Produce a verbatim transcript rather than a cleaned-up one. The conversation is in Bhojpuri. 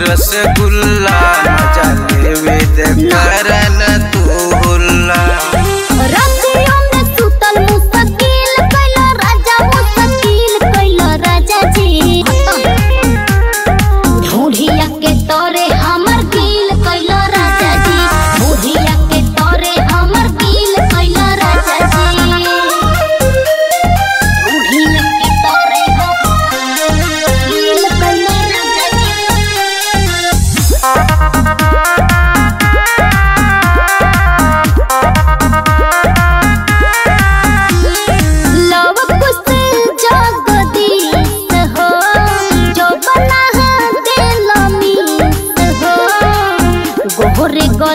रसगुल्ला मजा लेवे दे करन तू हुल्ला। रतियों में सुतल मुश्किल कैला राजा मुश्किल कैला राजा जी। ढूढ़िया के तोरे हमर गिल कैला राजा जी। ढूढ़िया के तोरे हमर गिल कैला राजा जी। ढूढ़िया के तोरे हमर गिल कैला राजा जी। लव कुछ जगदीश हो जो बना दिल मीत हो। गोरे